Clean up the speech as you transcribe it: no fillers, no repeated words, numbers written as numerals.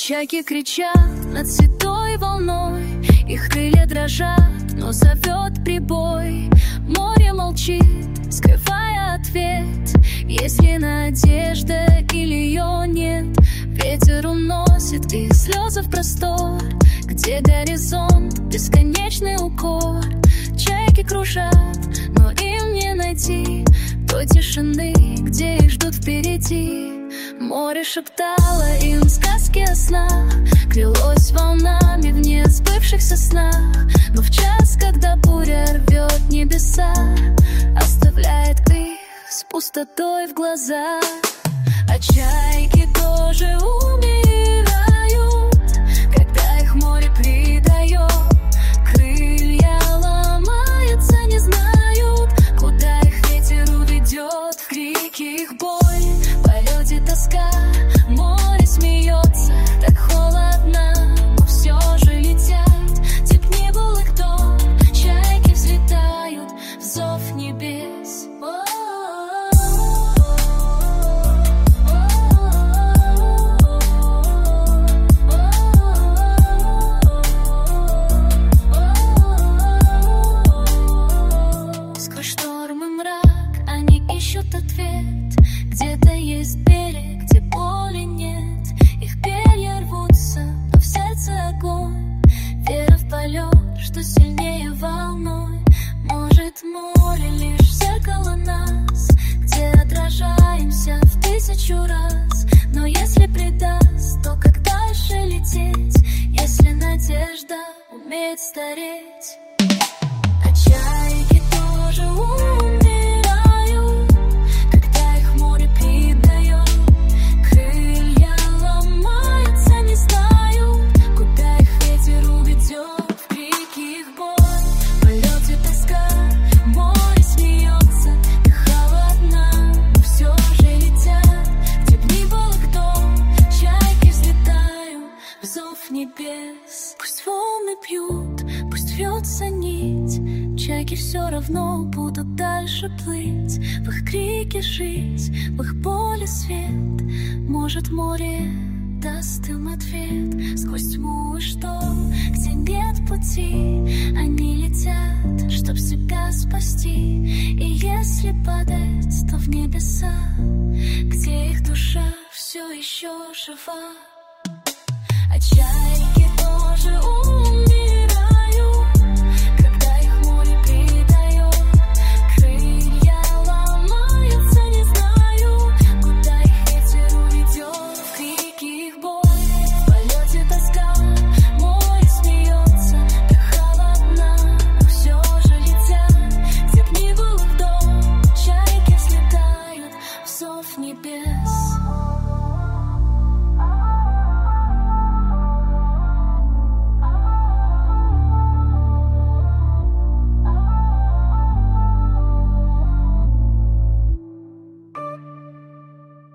Чайки кричат над святой волной, их крылья дрожат, но зовет прибой. Море молчит, скрывая ответ. Есть ли надежда или ее нет? Ветер уносит их слезы в простор, где горизонт, бесконечный укор. Чайки кружат, но им не найти той тишины, где их ждут впереди. Море шептало им сказки о снах, клялось волнами в несбывшихся снах. Но в час, когда буря рвет небеса, оставляет их с пустотой в глазах. А чайки тоже умирают, когда их море предает. Крылья ломаются, не знают, куда их ветер уведет. В крике их боль, в полете тоска, море смеется, так холодно, но все же летят. Теплее был их дом, чайки взлетают в зов небес. Ищут ответ, где-то есть берег, где боли нет. Их перья рвутся, но в сердце огонь. Вера в полет, что сильнее волной. Может, море лишь зеркало нас, где отражаемся в 1000 раз. Но если предаст, то как дальше лететь, если надежда умеет стареть? А чайки тоже умеют. Небес. Пусть волны пьют, пусть вьется нить, чайки все равно будут дальше плыть. В их крике жить, в их поле свет. Может, море даст им ответ. Сквозь тьму и шторм, где нет пути, они летят, чтоб себя спасти. И если падать, то в небеса, где их душа все еще жива. А чайки тоже